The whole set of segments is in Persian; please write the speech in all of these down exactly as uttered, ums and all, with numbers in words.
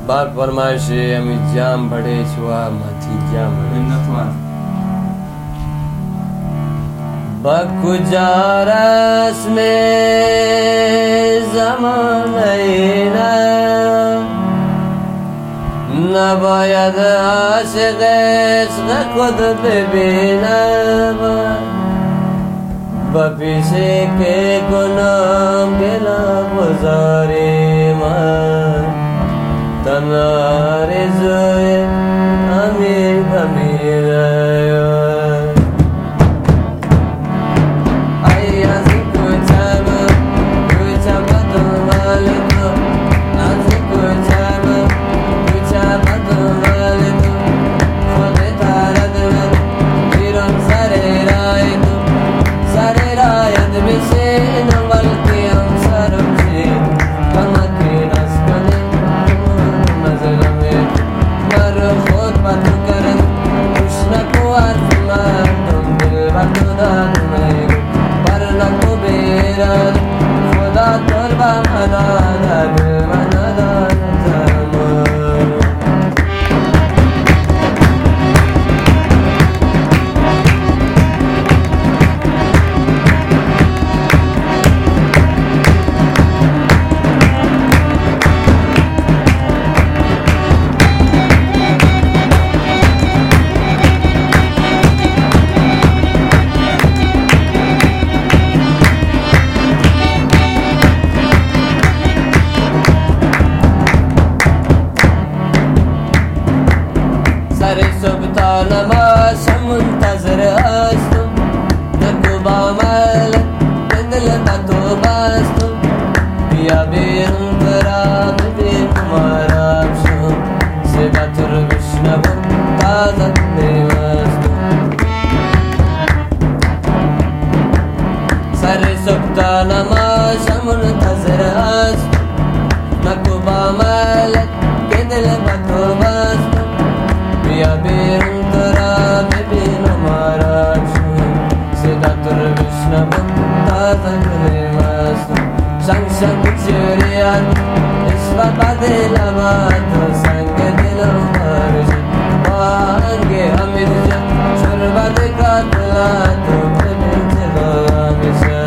بار فرمایش امی جام بڑے شوا ماتی جام منتوان بکجارس میں زمان اینا نباید عاشق عشق خود ببینم با پیشه که کنم گلا گذاری من تنها آرزوی امیر امیر نماش منتظر هستم نگو با مل دل تو بستم بیا بیرون برا ببین مارم شم صدات رو بشنوم تازه پیوستم سر صبح تا نماش منتظر هستم نگو با مل دل تو بستم بیا بیرون ببینم آرامشون صدات رو بشنوم تازه پیوستم شنگ شنگ جریان عشق بعد لبات و سنگ دلم بارشم آهنگ امیر جان شربت قاتلات و ببین چه میشه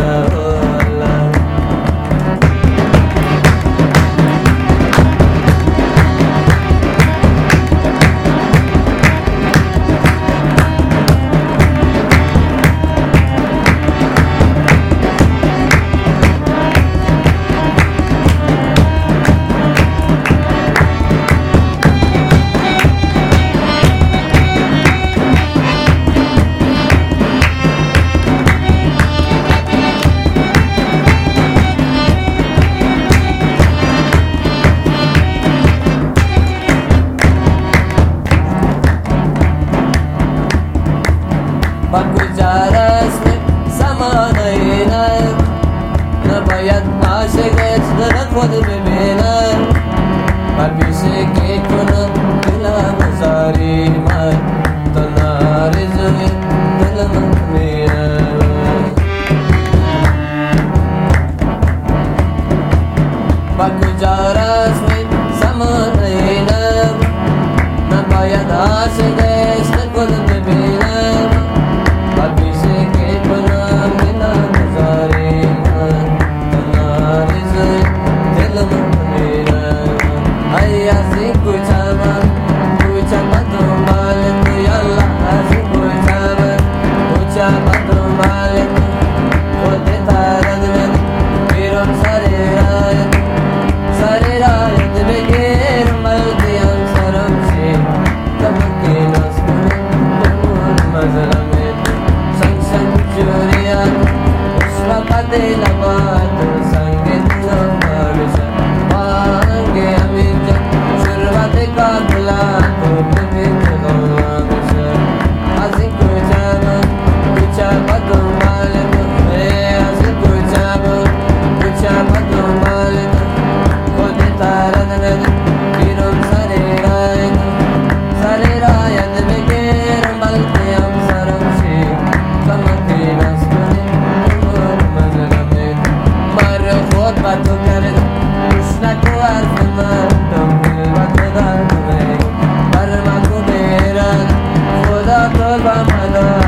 بکجارس میں زمان اینا نباید عاشق عشق خود ببینم با پیشه که کنم بلا گذاری من تنها آرزوی دلم میرم بکجارس میں زمان اینا نباید عاشق عشق خود ببینم de la mano sangue no marcha mangue amiga survate katla to bebe no marcha así kuchama kuchama to male me así kuchama kuchama to male kode taradane pirom sare rai sare rai and beger malte am saram shi kamake nas But to get it, it's not to ask for मला